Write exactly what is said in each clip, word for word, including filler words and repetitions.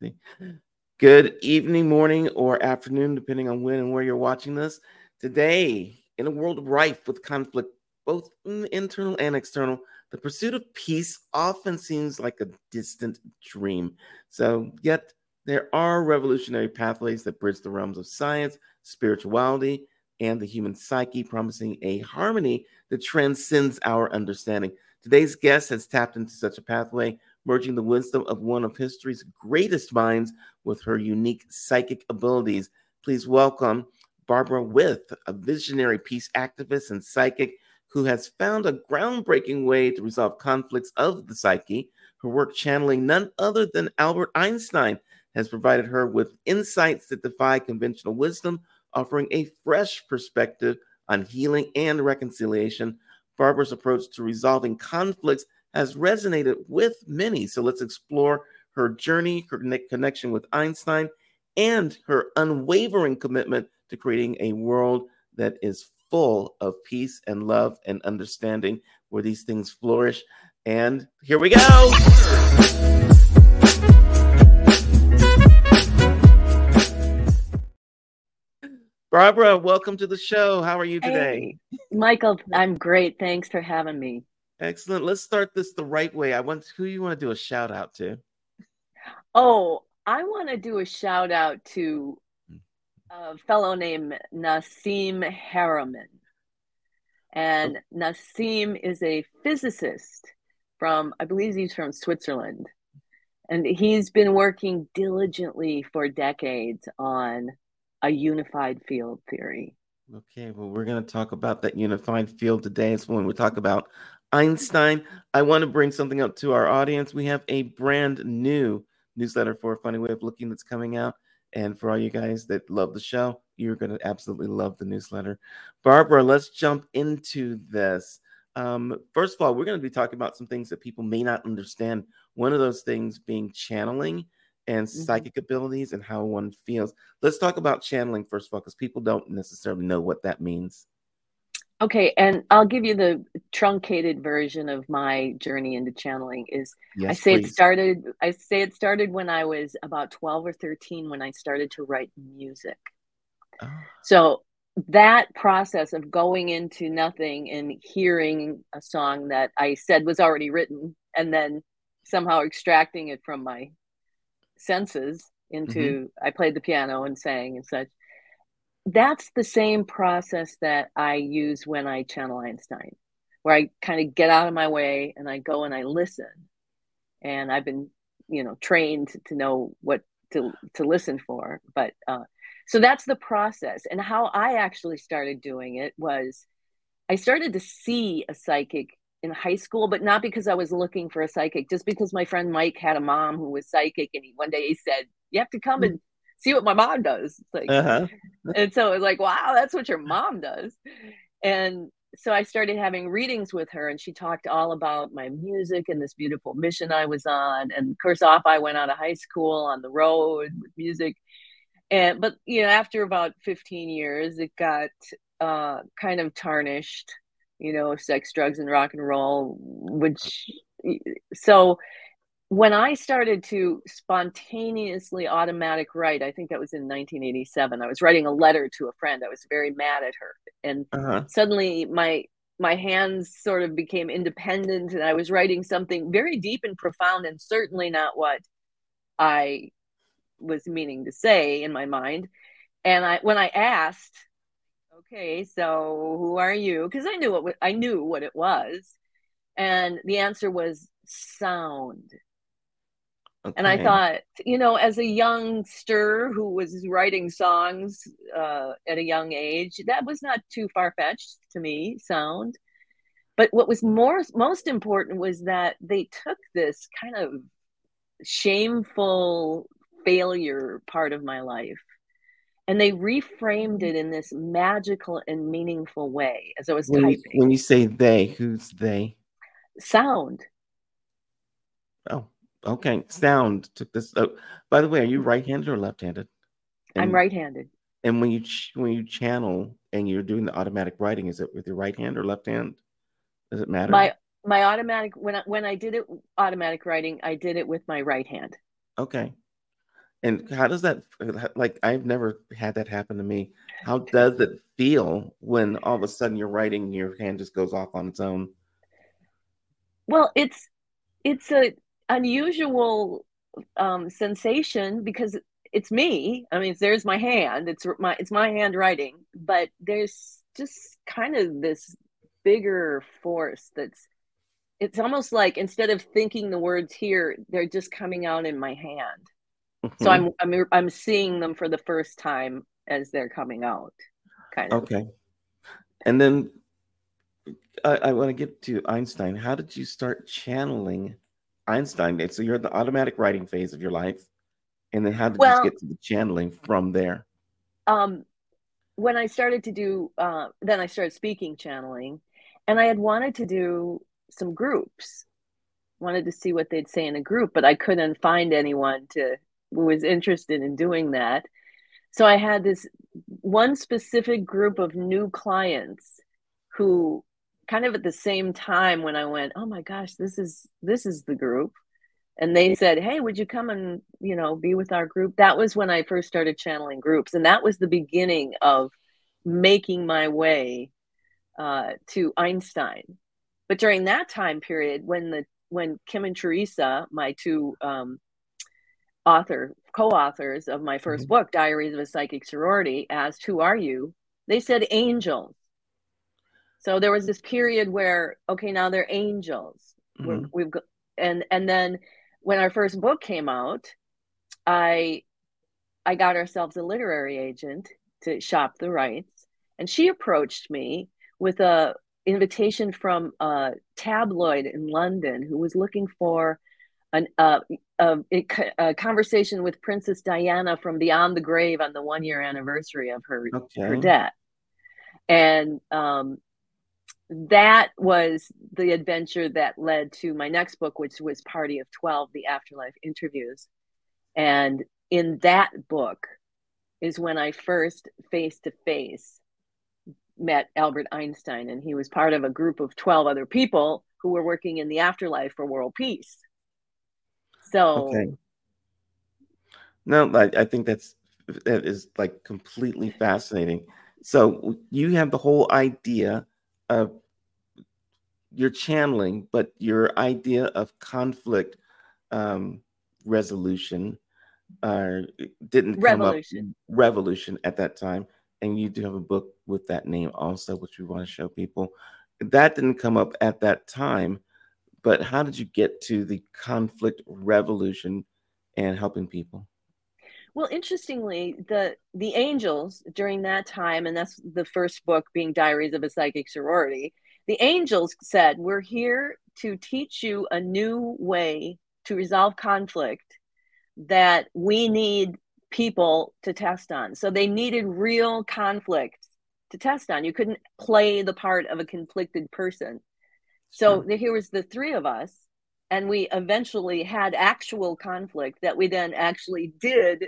Good evening, morning, or afternoon, depending on when and where you're watching this. Today, in a world rife with conflict, both internal and external, the pursuit of peace often seems like a distant dream. So, yet, there are revolutionary pathways that bridge the realms of science, spirituality, and the human psyche, promising a harmony that transcends our understanding. Today's guest has tapped into such a pathway, merging the wisdom of one of history's greatest minds with her unique psychic abilities. Please welcome Barbara With, a visionary peace activist and psychic who has found a groundbreaking way to resolve conflicts of the psyche. Her work channeling none other than Albert Einstein has provided her with insights that defy conventional wisdom, offering a fresh perspective on healing and reconciliation. Barbara's approach to resolving conflicts has resonated with many. So let's explore her journey, her connection with Einstein, and her unwavering commitment to creating a world that is full of peace and love and understanding, where these things flourish. And here we go. Barbara, welcome to the show. How are you today? Hey, Michael, I'm great. Thanks for having me. Excellent. Let's start this the right way. I want who you want to do a shout out to. Oh, I want to do a shout out to a fellow named Nassim Haramein. And oh. Nassim is a physicist from, I believe he's from Switzerland. And he's been working diligently for decades on a unified field theory. Okay, well, we're going to talk about that unified field today. It's when we talk about Einstein. I want to bring something up to our audience. We have a brand new newsletter for A Funny Way of Looking that's coming out. And for all you guys that love the show, you're going to absolutely love the newsletter. Barbara, let's jump into this. Um, first of all, we're going to be talking about some things that people may not understand. One of those things being channeling and psychic mm-hmm. abilities and how one feels. Let's talk about channeling first of all, because people don't necessarily know what that means. Okay, and I'll give you the truncated version of my journey into channeling. Is yes, I say please. it started. I say it started when I was about twelve or thirteen when I started to write music. Oh. So that process of going into nothing and hearing a song that I said was already written, and then somehow extracting it from my senses into mm-hmm. I played the piano and sang and such. That's the same process that I use when I channel Einstein, where I kind of get out of my way and I go and I listen. And I've been, you know, trained to know what to to listen for. But uh, so that's the process. And how I actually started doing it was I started to see a psychic in high school, but not because I was looking for a psychic, just because my friend Mike had a mom who was psychic. And he one day he said, you have to come and see what my mom does. It's like, uh-huh. And so it was like, wow, that's what your mom does. And so I started having readings with her, and she talked all about my music and this beautiful mission I was on. And of course, off I went out of high school on the road with music. And but you know, after about fifteen years, it got uh, kind of tarnished, you know, sex, drugs, and rock and roll. Which so. When I started to spontaneously automatic write, I think that was in nineteen eighty-seven. I was writing a letter to a friend. I was very mad at her. And uh-huh. suddenly my my hands sort of became independent, and I was writing something very deep and profound, and certainly not what I was meaning to say in my mind. And I when I asked, okay, so who are you? Because I knew what I knew what it was. And the answer was sound. Okay. And I thought, you know, as a youngster who was writing songs uh, at a young age, that was not too far-fetched to me, sound. But what was more most important was that they took this kind of shameful failure part of my life, and they reframed it in this magical and meaningful way as I was when typing. You, when you say they, who's they? Sound. Oh. Okay, sound took this. Oh, by the way, are you right-handed or left-handed? And, I'm right-handed. And when you ch- when you channel and you're doing the automatic writing, is it with your right hand or left hand? Does it matter? My my automatic when I, when I did it automatic writing, I did it with my right hand. Okay, And how does that, like, I've never had that happen to me. How does it feel when all of a sudden you're writing, your hand just goes off on its own? Well, it's it's a unusual um, sensation because it's me. I mean, there's my hand. It's my it's my handwriting, but there's just kind of this bigger force that's. It's almost like instead of thinking the words here, they're just coming out in my hand. So Mm-hmm. I'm I'm I'm seeing them for the first time as they're coming out, kind of. Okay. And then I, I want to get to Einstein. How did you start channeling Einstein? So you're at the automatic writing phase of your life. And then how did you Well, get to the channeling from there? um, when I started to do, uh, then I started speaking channeling, and I had wanted to do some groups, wanted to see what they'd say in a group, but I couldn't find anyone to who was interested in doing that. So I had this one specific group of new clients who kind of at the same time when I went, oh my gosh, this is this is the group. And they said, hey, would you come and, you know, be with our group? That was when I first started channeling groups. And that was the beginning of making my way uh, to Einstein. But during that time period, when the when Kim and Teresa, my two um, author co-authors of my first Mm-hmm. book, Diaries of a Psychic Sorority, asked, who are you? They said angels. So there was this period where, okay, now they're angels. We're, Mm-hmm. we've got, and and then when our first book came out, I I got ourselves a literary agent to shop the rights, and she approached me with a invitation from a tabloid in London who was looking for an uh, a, a conversation with Princess Diana from Beyond the Grave on the one year anniversary of her her Okay. death, and um, that was the adventure that led to my next book, which was Party of twelve, the Afterlife Interviews. And in that book is when I first face to face met Albert Einstein, and he was part of a group of twelve other people who were working in the afterlife for world peace. So, Okay. No, I, I think that's that is like completely fascinating. So you have the whole idea of your channeling, but your idea of conflict um, resolution uh, didn't come up revolution. revolution at that time. And you do have a book with that name also, which we want to show people. That didn't come up at that time, but how did you get to the conflict revolution and helping people? Well, interestingly, the the angels during that time, and that's the first book being Diaries of a Psychic Sorority, the angels said, we're here to teach you a new way to resolve conflict that we need people to test on. So they needed real conflict to test on. You couldn't play the part of a conflicted person. So Sure. here was the three of us, and we eventually had actual conflict that we then actually did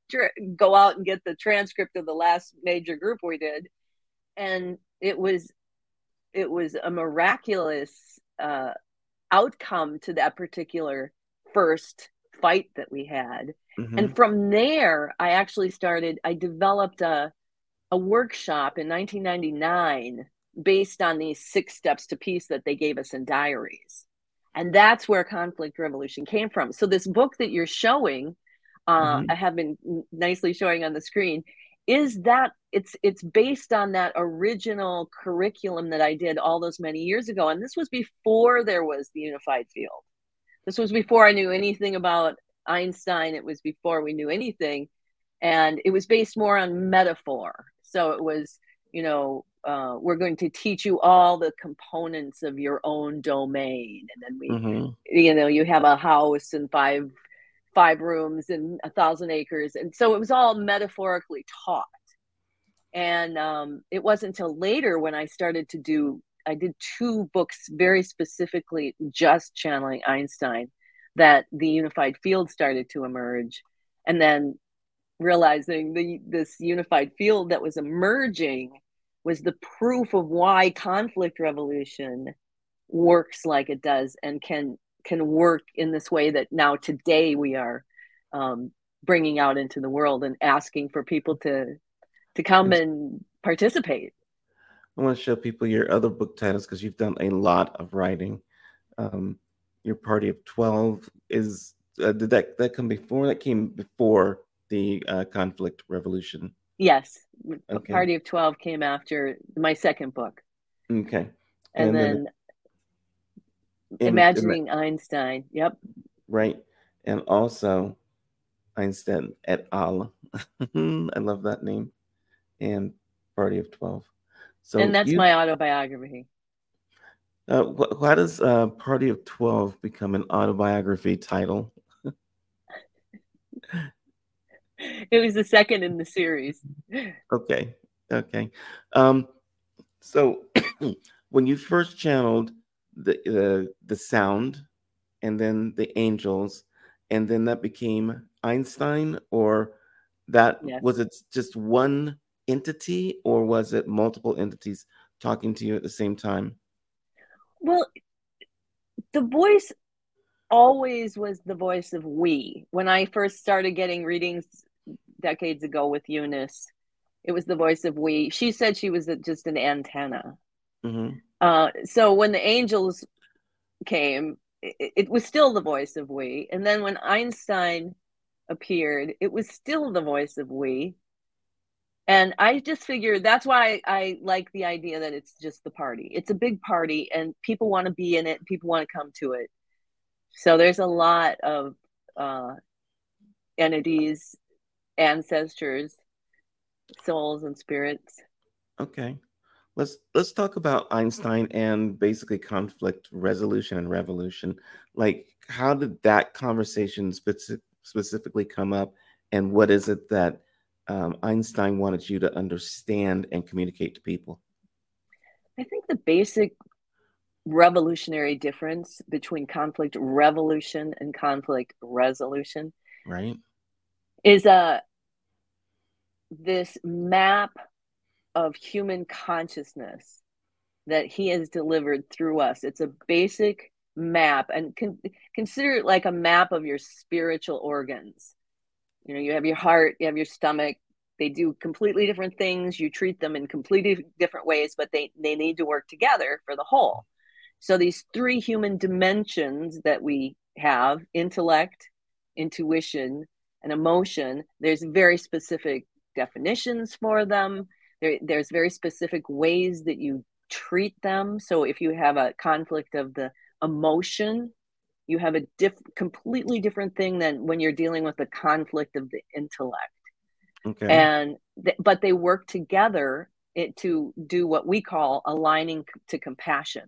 go out and get the transcript of the last major group we did, and it was it was a miraculous uh, outcome to that particular first fight that we had. Mm-hmm. And from there, I actually started, I developed a, a workshop in nineteen ninety-nine based on these six steps to peace that they gave us in Diaries. And that's where conflict revolution came from. So this book that you're showing, uh, Mm-hmm. I have been nicely showing on the screen, is that it's it's based on that original curriculum that I did all those many years ago. And this was before there was the unified field. This was before I knew anything about Einstein. It was before we knew anything. And it was based more on metaphor. So it was, you know, uh, we're going to teach you all the components of your own domain. And then we, Mm-hmm. you know, you have a house and five five rooms and a thousand acres. And so it was all metaphorically taught. And um, it wasn't until later when I started to do, I did two books very specifically just channeling Einstein, that the unified field started to emerge. And then realizing the this unified field that was emerging was the proof of why conflict revolution works like it does and can can work in this way that now today we are um, bringing out into the world and asking for people to to come and participate. I want to show people your other book titles because you've done a lot of writing. Um, your Party of twelve is uh, did that that come before? That came before the uh, Conflict Revolution. Yes, okay. Party of twelve came after my second book. Okay, and, and then, then Imagining in the, Einstein. Yep. Right, and also Einstein et al. I love that name. And Party of twelve. So and that's you, my autobiography. Uh, wh- why does uh, Party of twelve become an autobiography title? It was the second in the series. Okay. Okay. Um, so when you first channeled the uh, the sound and then the angels, and then that became Einstein, or that yes. was it just one entity, or was it multiple entities talking to you at the same time? Well, the voice always was the voice of we. When I first started getting readings decades ago with Eunice, it was the voice of we. She said she was just an antenna. Mm-hmm. Uh, so when the angels came, it, it was still the voice of we. And then when Einstein appeared, it was still the voice of we. And I just figured that's why I, I like the idea that it's just the party. It's a big party and people want to be in it. People want to come to it. So there's a lot of uh, entities, ancestors, souls, and spirits. Okay. Let's let's talk about Einstein and basically conflict resolution and revolution. Like, how did that conversation speci- specifically come up, and what is it that um, Einstein wanted you to understand and communicate to people? I think the basic revolutionary difference between conflict revolution and conflict resolution, right, is a this map of human consciousness that he has delivered through us. It's a basic map, and con- consider it like a map of your spiritual organs. You know, you have your heart, you have your stomach. They do completely different things. You treat them in completely different ways, but they, they need to work together for the whole. So these three human dimensions that we have, intellect, intuition, and emotion, there's very specific definitions for them. There, there's very specific ways that you treat them. So if you have a conflict of the emotion, you have a diff- completely different thing than when you're dealing with the conflict of the intellect. Okay. And th- but they work together it, to do what we call aligning to compassion.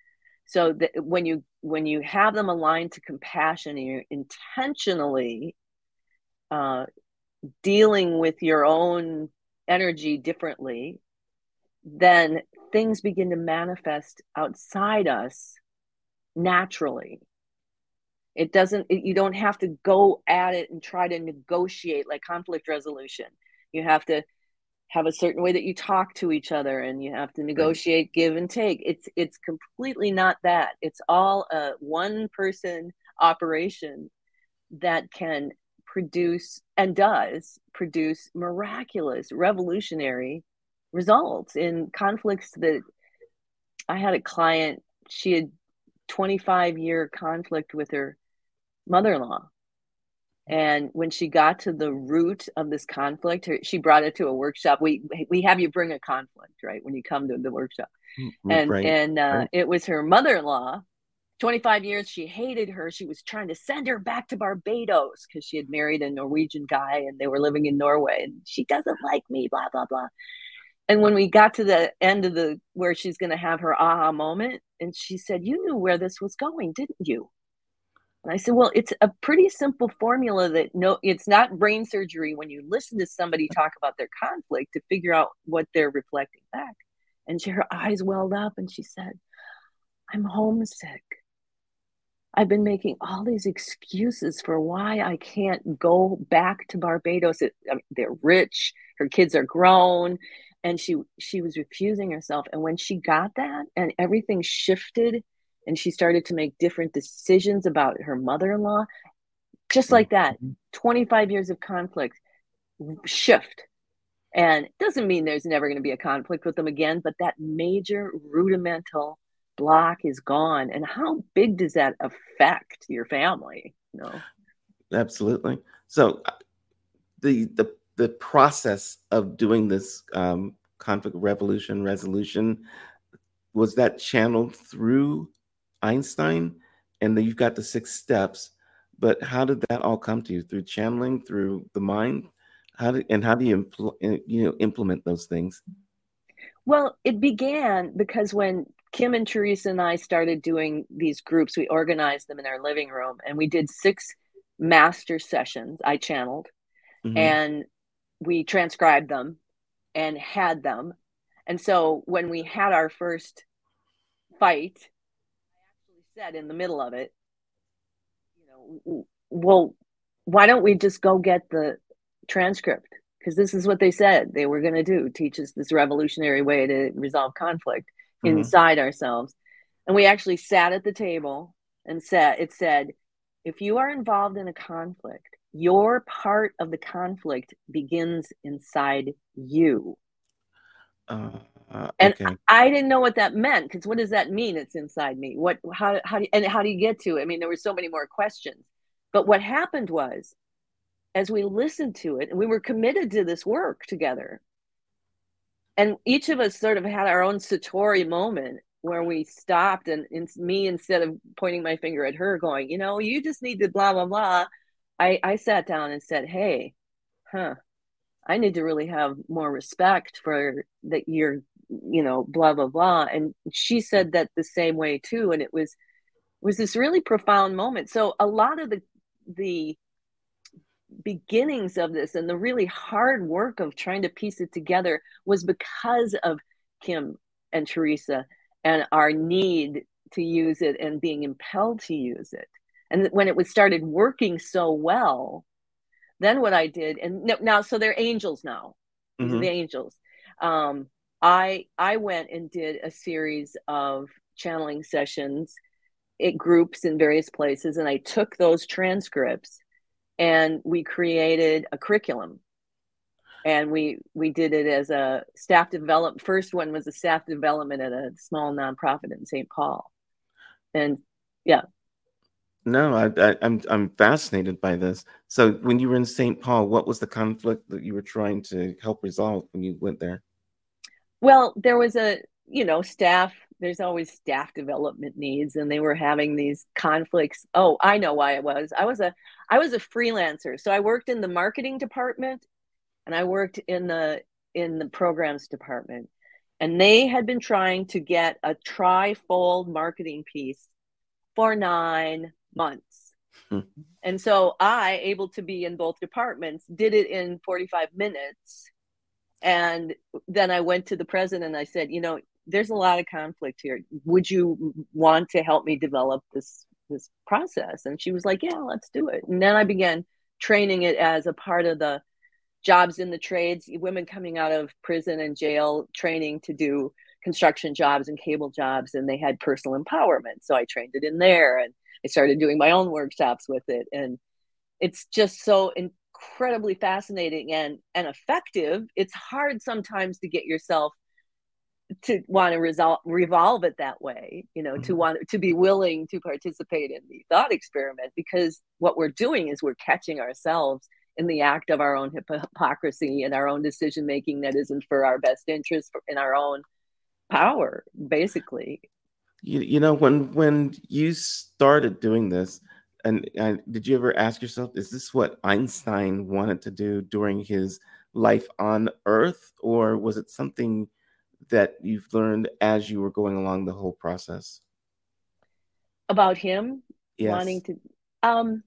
So that when you when you have them aligned to compassion and you're intentionally uh, dealing with your own energy differently, then things begin to manifest outside us naturally. It doesn't, it, you don't have to go at it and try to negotiate like conflict resolution. You have to have a certain way that you talk to each other, and you have to negotiate, right. Give and take. It's it's completely not that. It's all a one person operation that can produce and does produce miraculous, revolutionary results in conflicts. That I had a client, she had twenty-five year conflict with her mother-in-law. And when she got to the root of this conflict, her, she brought it to a workshop. We we have you bring a conflict, right, when you come to the workshop. And right. and uh, right. It was her mother-in-law. twenty-five years, she hated her. She was trying to send her back to Barbados because she had married a Norwegian guy and they were living in Norway. And she doesn't like me, blah, blah, blah. And when we got to the end of the, where she's going to have her aha moment, and she said, you knew where this was going, didn't you? And I said, well, it's a pretty simple formula that no, it's not brain surgery when you listen to somebody talk about their conflict to figure out what they're reflecting back. And she, her eyes welled up and she said, I'm homesick. I've been making all these excuses for why I can't go back to Barbados. It, I mean, they're rich, her kids are grown, and she she was refusing herself. And when she got that and everything shifted, and she started to make different decisions about her mother-in-law, just like that. twenty-five years of conflict shift. And it doesn't mean there's never going to be a conflict with them again, but that major rudimental block is gone. And how big does that affect your family? You know? Absolutely. So the the the process of doing this um, conflict revolution resolution, was that channeled through Einstein? And then you've got the six steps, but how did that all come to you? Through channeling, through the mind? How do, and how do you impl- you know implement those things? Well, it began because when Kim and Teresa and I started doing these groups, we organized them in our living room, and we did six master sessions. I channeled, mm-hmm. and we transcribed them and had them. And so when we had our first fight, I actually said in the middle of it, you know, well, why don't we just go get the transcript? Because this is what they said they were going to do, teach us this revolutionary way to resolve conflict mm-hmm. inside ourselves. And we actually sat at the table and said, it said, if you are involved in a conflict, your part of the conflict begins inside you. Uh, uh, and okay. I didn't know what that meant, because what does that mean? It's inside me. What, how, how do you, and how do you get to it? I mean, there were so many more questions, but what happened was, as we listened to it, and we were committed to this work together, and each of us sort of had our own Satori moment where we stopped, and, and me, instead of pointing my finger at her going, you know, you just need to blah, blah, blah, I, I sat down and said, hey, huh, I need to really have more respect for that you're, you know, blah, blah, blah. And she said that the same way too. And it was, was this really profound moment. So a lot of the, the beginnings of this and the really hard work of trying to piece it together was because of Kim and Teresa and our need to use it and being impelled to use it. And when it was started working so well, then what I did, and now, so they're angels now. These mm-hmm. are the angels. Um, I I went and did a series of channeling sessions, it groups in various places, and I took those transcripts and we created a curriculum. And we we did it as a staff development. First one was a staff development at a small nonprofit in Saint Paul. And yeah. No, I, I, I'm I'm fascinated by this. So when you were in Saint Paul, what was the conflict that you were trying to help resolve when you went there? Well, there was a, you know, staff, there's always staff development needs, and they were having these conflicts. Oh, I know why it was. I was a I was a freelancer. So I worked in the marketing department, and I worked in the in the programs department. And they had been trying to get a tri-fold marketing piece for nine months. Hmm. And so I, able to be in both departments, did it in forty-five minutes. And then I went to the president and I said, you know, there's a lot of conflict here. Would you want to help me develop this, this process? And she was like, yeah, let's do it. And then I began training it as a part of the jobs in the trades, women coming out of prison and jail, training to do construction jobs and cable jobs. And they had personal empowerment. So I trained it in there, and I started doing my own workshops with it. And it's just so incredibly fascinating and, and effective. It's hard sometimes to get yourself to want to resolve, revolve it that way, you know, mm-hmm. to want to be willing to participate in the thought experiment, because what we're doing is we're catching ourselves in the act of our own hypocrisy and our own decision making that isn't for our best interest, in our own power, basically. You, you know, when when you started doing this, and, and did you ever ask yourself, is this what Einstein wanted to do during his life on Earth, or was it something that you've learned as you were going along the whole process? About him yes. wanting to, um,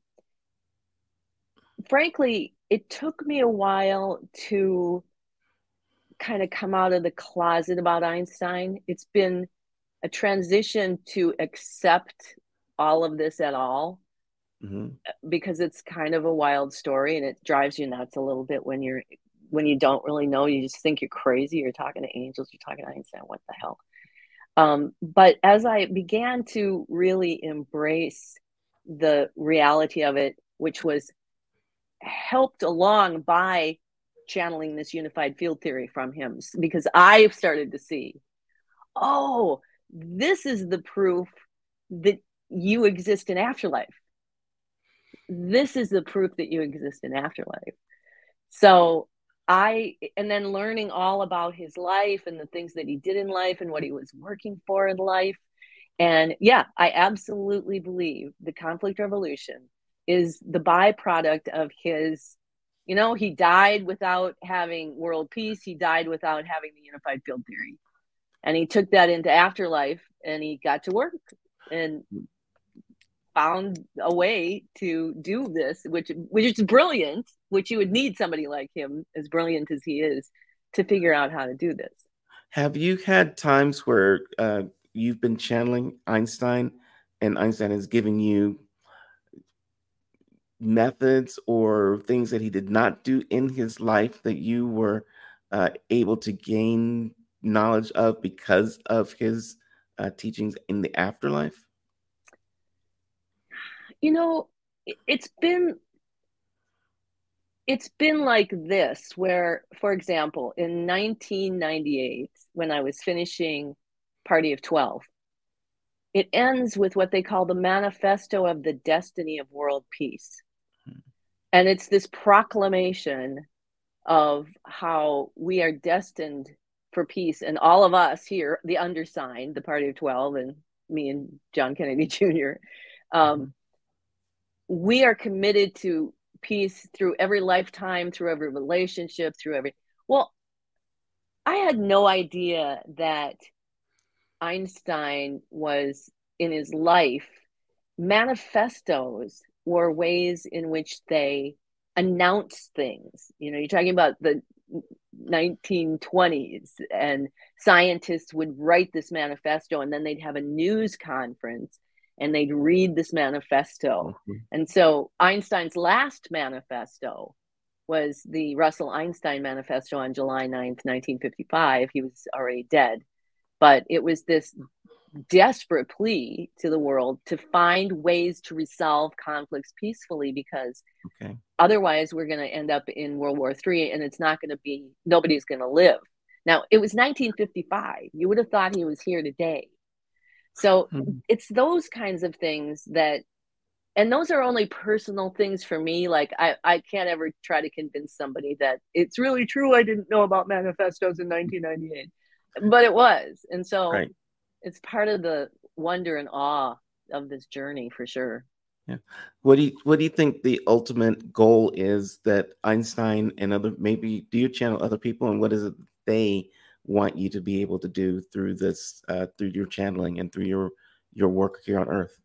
frankly, it took me a while to kind of come out of the closet about Einstein. It's been a transition to accept all of this at all, mm-hmm. because it's kind of a wild story, and it drives you nuts a little bit when you're when you don't really know. You just think you're crazy. You're talking to angels. You're talking to Einstein. What the hell? Um, but as I began to really embrace the reality of it, which was helped along by channeling this unified field theory from him, because I started to see, oh, this is the proof that you exist in afterlife. This is the proof that you exist in afterlife. So I, and then learning all about his life and the things that he did in life and what he was working for in life. And yeah, I absolutely believe the conflict revolution is the byproduct of his, you know, he died without having world peace. He died without having the unified field theory. And he took that into afterlife and he got to work and found a way to do this, which which is brilliant, which you would need somebody like him, as brilliant as he is, to figure out how to do this. Have you had times where uh, you've been channeling Einstein and Einstein is giving you methods or things that he did not do in his life that you were uh, able to gain knowledge of because of his uh, teachings in the afterlife? You know, it's been it's been like this, where, for example, in nineteen ninety-eight, when I was finishing Party of twelve, it ends with what they call the Manifesto of the Destiny of World Peace. Hmm. And it's this proclamation of how we are destined for peace. And all of us here, the undersigned, the Party of twelve, and me and John Kennedy Junior, um, we are committed to peace through every lifetime, through every relationship, through every, well, I had no idea that Einstein was, in his life, manifestos were ways in which they announce things. You know, you're talking about the nineteen twenties, and scientists would write this manifesto and then they'd have a news conference and they'd read this manifesto. Mm-hmm. And so Einstein's last manifesto was the Russell Einstein Manifesto on July ninth, nineteen fifty-five. He was already dead. But it was this desperate plea to the world to find ways to resolve conflicts peacefully, because okay. otherwise we're going to end up in World War Three, and it's not going to be, nobody's going to live. Now, it was nineteen fifty-five. You would have thought he was here today. So mm-hmm. it's those kinds of things that, and those are only personal things for me. Like I, I can't ever try to convince somebody that it's really true I didn't know about manifestos in nineteen ninety-eight. But it was. And so right. it's part of the wonder and awe of this journey, for sure. Yeah. What do you what do you think the ultimate goal is that Einstein and other, maybe do you channel other people, and what is it they want you to be able to do through this, uh, through your channeling and through your your work here on Earth?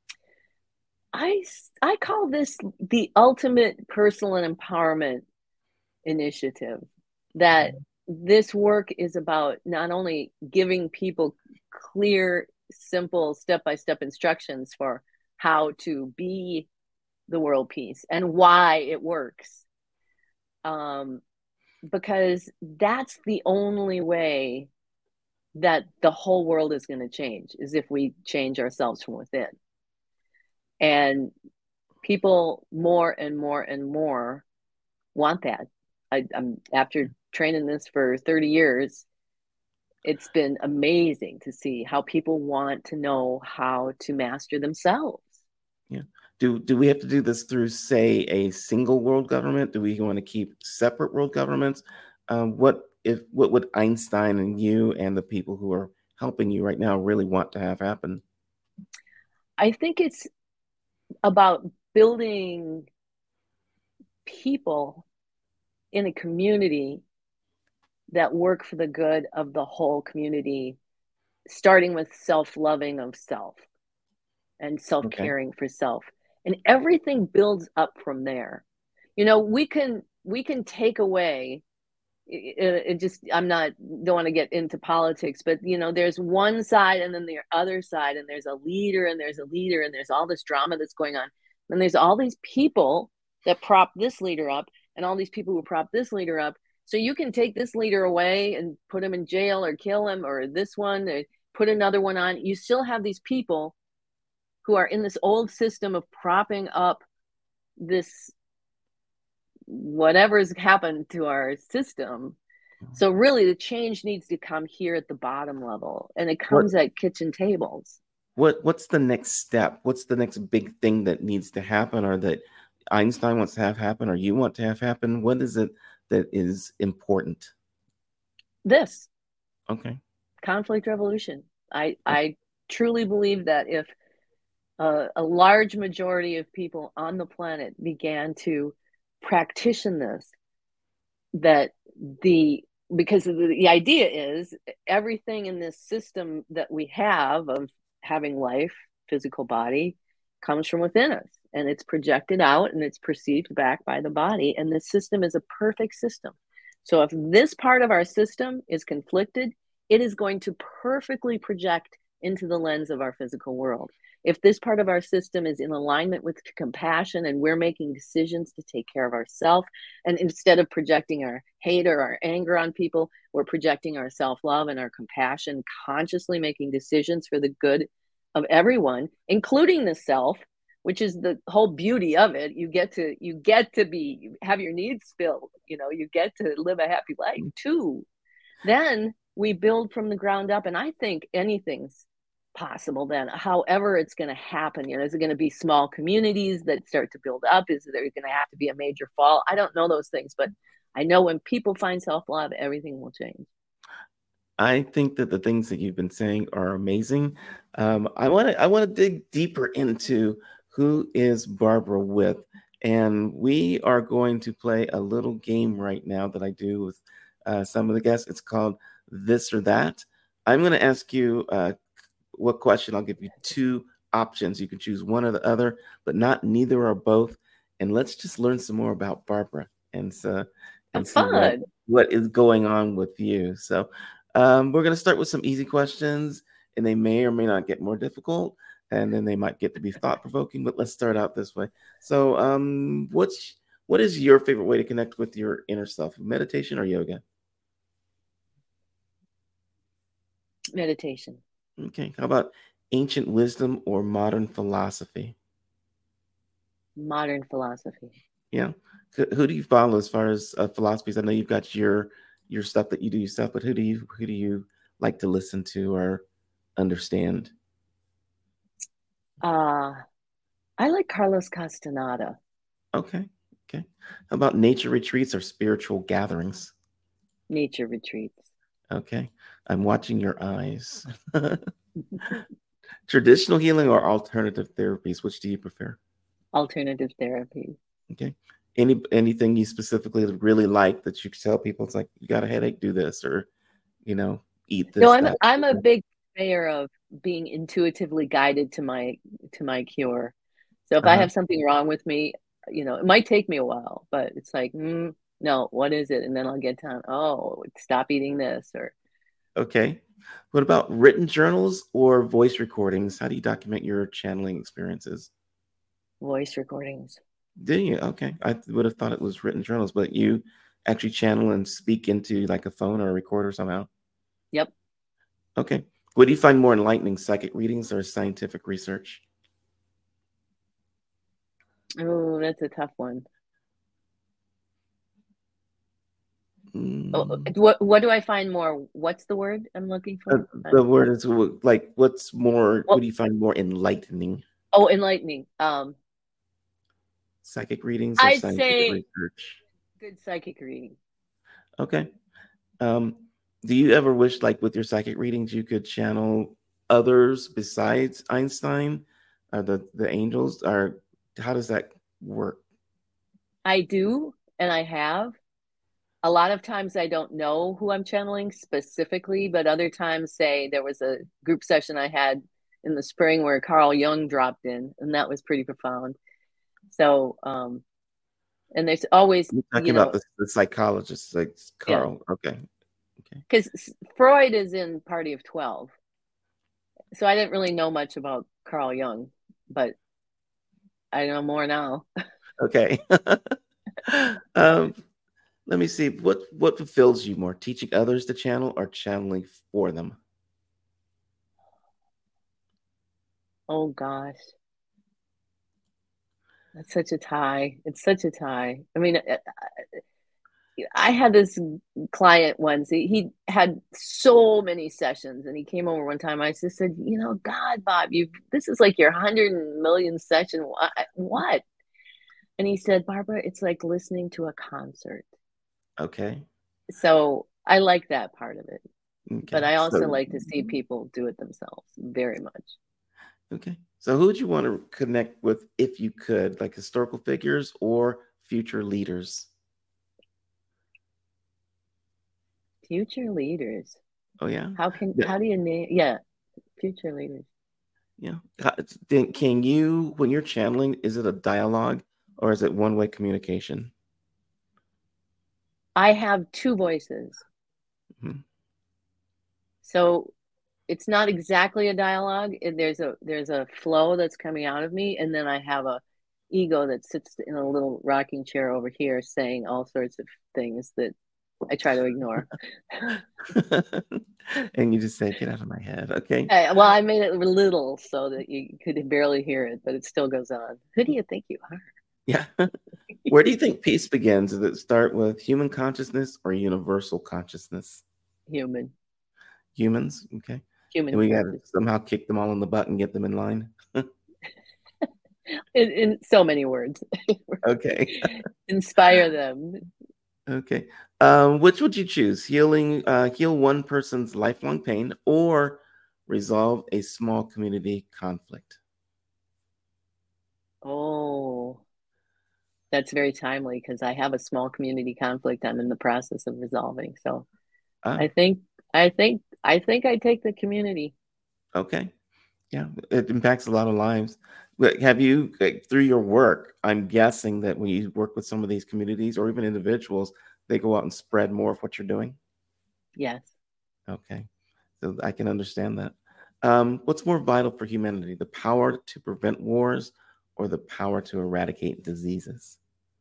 I I call this the ultimate personal empowerment initiative. That mm-hmm. this work is about not only giving people clear, simple, step-by-step instructions for how to be the world peace and why it works. Um, because that's the only way that the whole world is going to change, is if we change ourselves from within. And people more and more and more want that. I, I'm after training this for thirty years, it's been amazing to see how people want to know how to master themselves. Yeah. Do do we have to do this through, say, a single world government? Do we want to keep separate world governments? Um, what if what would Einstein and you and the people who are helping you right now really want to have happen? I think it's about building people in a community that work for the good of the whole community, starting with self-loving of self and self-caring okay. for self. And everything builds up from there. You know, we can we can take away it, it just, I'm not, don't want to get into politics, but you know, there's one side and then the other side, and there's a leader and there's a leader, and there's all this drama that's going on. And there's all these people that prop this leader up, and all these people who prop this leader up. So you can take this leader away and put him in jail or kill him, or this one, or put another one on. You still have these people who are in this old system of propping up this whatever's happened to our system. So really the change needs to come here at the bottom level, and it comes what, at kitchen tables. What what's the next step? What's the next big thing that needs to happen, or that Einstein wants to have happen, or you want to have happen? What is it that is important? This. Okay. Conflict resolution. I, okay. I truly believe that if uh, a large majority of people on the planet began to practice this, that the because the, the idea is everything in this system that we have of having life, physical body, comes from within us, and it's projected out and it's perceived back by the body, and the system is a perfect system. So if this part of our system is conflicted, it is going to perfectly project into the lens of our physical world. If this part of our system is in alignment with compassion and we're making decisions to take care of ourselves, and instead of projecting our hate or our anger on people, we're projecting our self-love and our compassion, consciously making decisions for the good of everyone, including the self, which is the whole beauty of it. You get to you get to be have your needs filled, you know, you get to live a happy life too. Then we build from the ground up, and I think anything's possible then, however it's going to happen. You know, is it going to be small communities that start to build up? Is there going to have to be a major fall? I don't know those things, but I know when people find self-love, everything will change. I think that the things that you've been saying are amazing. Um, I want to I want to dig deeper into who is Barbara with, and we are going to play a little game right now that I do with uh, some of the guests. It's called This or That. I'm going to ask you uh, what question. I'll give you two options. You can choose one or the other, but not neither or both. And let's just learn some more about Barbara and uh, and see what, what is going on with you. So um, we're going to start with some easy questions, and they may or may not get more difficult, and then they might get to be thought-provoking, but let's start out this way. So um, what's what is your favorite way to connect with your inner self, meditation or yoga? Meditation. Okay. How about ancient wisdom or modern philosophy? Modern philosophy. Yeah. Who do you follow as far as uh, philosophies? I know you've got your your stuff that you do yourself, but who do you who do you like to listen to or understand? Uh, I like Carlos Castaneda. Okay. Okay. How about nature retreats or spiritual gatherings? Nature retreats. Okay. I'm watching your eyes. Traditional healing or alternative therapies? Which do you prefer? Alternative therapy. Okay. Any anything you specifically really like that you could tell people? It's like, you got a headache, do this, or you know, eat this. No, I'm that, I'm a big fan of being intuitively guided to my to my cure. So if uh-huh. I have something wrong with me, you know, it might take me a while, but it's like, mm, no, what is it? And then I'll get down. Oh, stop eating this, or. Okay. What about written journals or voice recordings? How do you document your channeling experiences? Voice recordings. Do you? Okay. I would have thought it was written journals, but you actually channel and speak into like a phone or a recorder somehow? Yep. Okay. What do you find more enlightening, psychic readings or scientific research? Oh, that's a tough one. Mm. Oh, what what do I find more? What's the word I'm looking for? Uh, the word is like, what's more, well, what do you find more enlightening? Oh, enlightening. Um, psychic readings or I'd scientific say research? Good psychic reading. Okay. Um, do you ever wish, like with your psychic readings, you could channel others besides Einstein, or the the angels, or how does that work? I do, and I have. A lot of times I don't know who I'm channeling specifically, but other times, say there was a group session I had in the spring where Carl Jung dropped in, and that was pretty profound. So, um, and there's always, You're talking you know, about the, the psychologist, like Carl. Yeah. Okay. Okay. Because Freud is in Party of twelve. So I didn't really know much about Carl Jung, but I know more now. Okay. um, let me see. What what fulfills you more, teaching others to channel or channeling for them? Oh gosh. That's such a tie. It's such a tie. I mean, I had this client once. He, he had so many sessions, and he came over one time. I just said, "You know, God, Bob, you this is like your hundred million session. What?" And he said, "Barbara, it's like listening to a concert." Okay. So I like that part of it, Okay. but I also So, like to see people do it themselves very much. okay. So who would you want to connect with if you could, like historical figures or future leaders? Future leaders. Oh yeah. How can Yeah. how do you name? Yeah, future leaders. Yeah. How- then Can you, when you're channeling, is it a dialogue or is it one-way communication? I have two voices, Mhm. so it's not exactly a dialogue. There's a there's a flow that's coming out of me, and then I have a ego that sits in a little rocking chair over here saying all sorts of things that I try to ignore. And you just say, "Get out of my head." Okay. I, well, I made it little so that you could barely hear it, but it still goes on. Who do you think you are? Yeah. Where do you think peace begins? Does it start with human consciousness or universal consciousness? Human. Humans. Okay. Human And we got to conscious. somehow kick them all in the butt and get them in line. In, in so many words. Okay. Inspire them. Okay. Um, which would you choose? Healing, uh, heal one person's lifelong pain or resolve a small community conflict? Oh, that's very timely because I have a small community conflict I'm in the process of resolving. So I Ah, think, I think, I think I take the community. okay. Yeah, it impacts a lot of lives. But have you, like, through your work, I'm guessing that when you work with some of these communities or even individuals, they go out and spread more of what you're doing? Yes. Okay. So I can understand that. Um, what's more vital for humanity, the power to prevent wars or the power to eradicate diseases?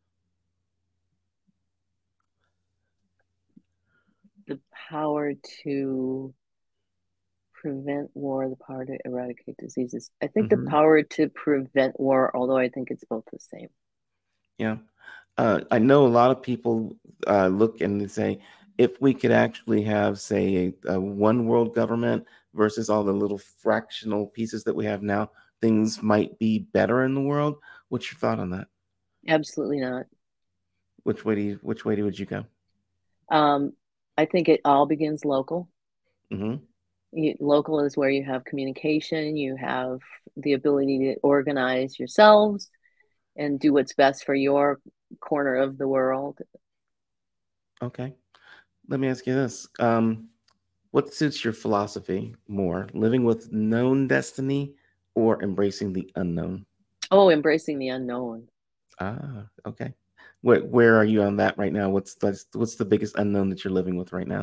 The power to prevent war, the power to eradicate diseases. I think the Hmm. power to prevent war, although I think it's both the same. Yeah. Uh, I know a lot of people uh, look and they say, if we could actually have, say, a, a one world government versus all the little fractional pieces that we have now, things might be better in the world. What's your thought on that? Absolutely not. Which way do you, which way would you go? Um, I think it all begins local. Hmm. You, local is where you have communication, you have the ability to organize yourselves and do what's best for your corner of the world. Okay. Let me ask you this. Um, what suits your philosophy more, living with known destiny or embracing the unknown? Oh, embracing the unknown. Ah, okay. Where where are you on that right now? What's the what's the biggest unknown that you're living with right now?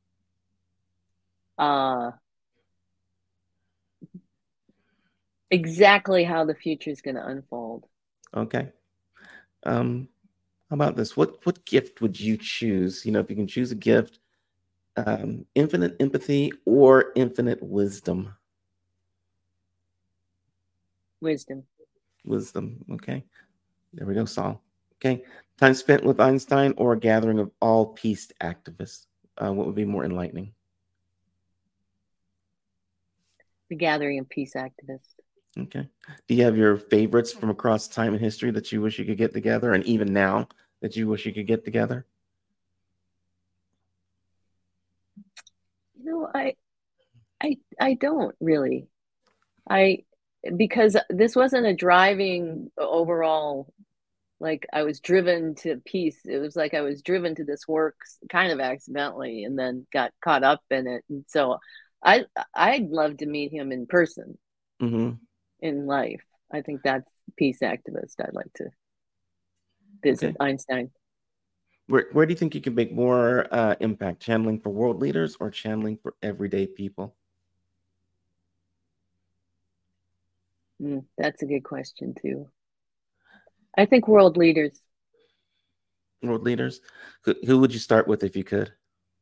Uh, exactly how the future is going to unfold. Okay. Um, how about this? What what gift would you choose? You know, if you can choose a gift, um, infinite empathy or infinite wisdom. Wisdom. Wisdom. Okay. There we go, Saul. Okay. Time spent with Einstein or a gathering of all peace activists. Uh, what would be more enlightening? The gathering of peace activists. Okay. Do you have your favorites from across time and history that you wish you could get together, and even now that you wish you could get together? You know, I I I don't really. I because this wasn't a driving overall, like I was driven to peace. It was like I was driven to this work kind of accidentally and then got caught up in it. And so I I'd love to meet him in person Mm-hmm. in life. I think that's peace activist. I'd like to visit Okay. Einstein. Where where do you think you can make more uh, impact? Channeling for world leaders or channeling for everyday people? Mm, that's a good question too. I think world leaders. World leaders. Who, who would you start with if you could?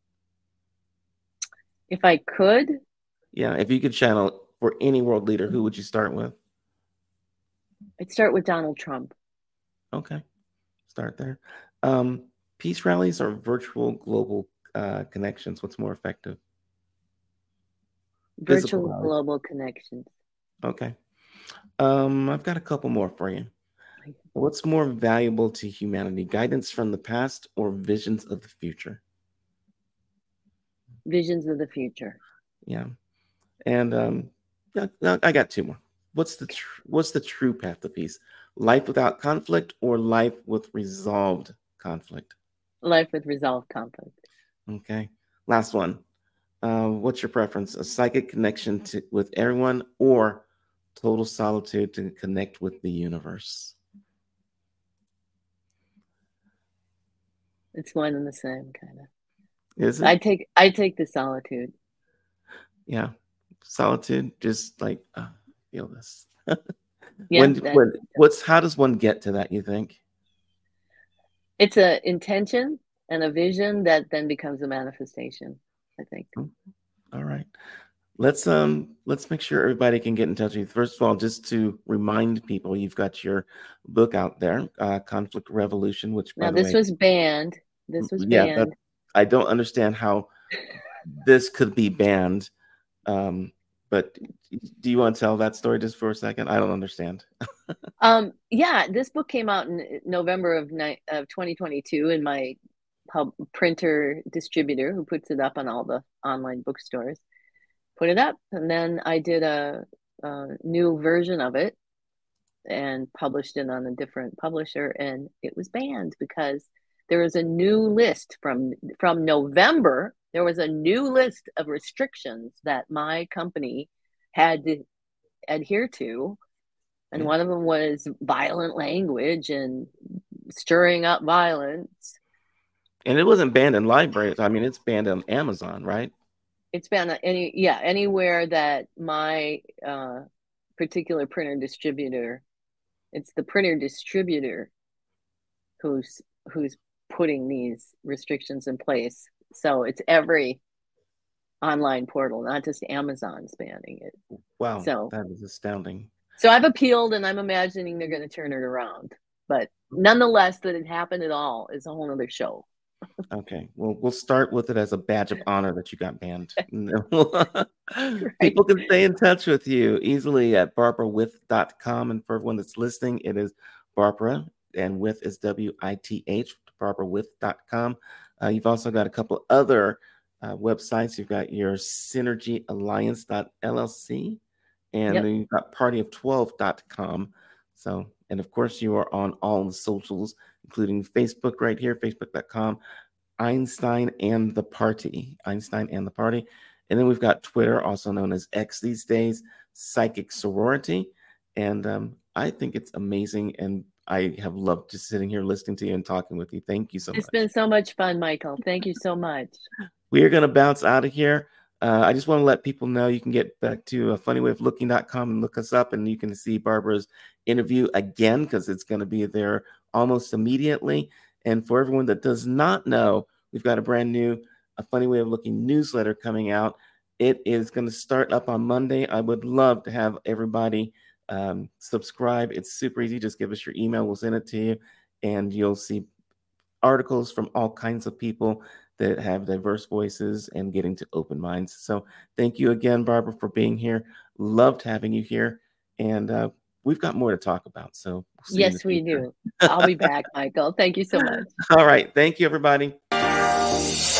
If I could, Yeah, if you could channel for any world leader, who would you start with? I'd start with Donald Trump. Okay. Start there. Um, peace rallies or virtual global uh, connections? What's more effective? Virtual global connections. Okay. Um, I've got a couple more for you. What's more valuable to humanity, guidance from the past or visions of the future? Visions of the future. Yeah. And um, I got two more. What's the tr- what's the true path to peace? Life without conflict or life with resolved conflict? Life with resolved conflict. Okay. Last one. Uh, what's your preference? A psychic connection to, with everyone or total solitude to connect with the universe? It's one and the same, kind of. Is it? I take I take the solitude. Yeah, solitude. Just like uh, feel this. Yeah. when, when what's how does one get to that? You think? It's a intention and a vision that then becomes a manifestation, I think. All right. Let's um let's make sure everybody can get in touch with you. First of all, just to remind people, you've got your book out there, uh, Conflict Revolution, which by now the this way, was banned. This was yeah, banned. I don't understand how this could be banned. Um, but do you want to tell that story just for a second? I don't understand. um, yeah, this book came out in November of ni- of twenty twenty-two, and my pub printer distributor, who puts it up on all the online bookstores, put it up, and then I did a, a new version of it and published it on a different publisher, and it was banned because there was a new list from from November. There was a new list of restrictions that my company had to adhere to, and yeah. one of them was violent language and stirring up violence. And it wasn't banned in libraries. I mean, it's banned on Amazon, right? It's banned on any yeah anywhere that my uh, particular printer distributor. It's the printer distributor who's who's putting these restrictions in place. So it's every online portal, not just Amazon's banning it. Wow, so that is astounding. So I've appealed, and I'm imagining they're going to turn it around. But nonetheless, that it happened at all is a whole other show. Okay, well, we'll start with it as a badge of honor that you got banned. People can stay in touch with you easily at barbara with dot com. And for everyone that's listening, it is Barbara, and with is W I T H, barbara with dot com. Uh, you've also got a couple other uh, websites. You've got your synergy alliance dot L L C, and yep. then you've got party of twelve dot com. So, and of course, you are on all the socials, including Facebook right here, facebook dot com. Einstein and the Party, Einstein and the Party. And then we've got Twitter, also known as X these days, Psychic Sorority. And um, I think it's amazing. And I have loved just sitting here listening to you and talking with you. Thank you so much. It's been so much fun, Michael. Thank you so much. We are going to bounce out of here. Uh, I just want to let people know you can get back to uh, funny way of looking dot com and look us up, and you can see Barbara's interview again because it's going to be there almost immediately. And for everyone that does not know, we've got a brand new A Funny Way of Looking newsletter coming out. It is going to start up on Monday. I would love to have everybody um, subscribe. It's super easy. Just give us your email. We'll send it to you, and you'll see articles from all kinds of people that have diverse voices and getting to open minds. So thank you again, Barbara, for being here. Loved having you here. And uh, we've got more to talk about. So we'll yes, we do. I'll be back, Michael. Thank you so much. All right. Thank you, everybody.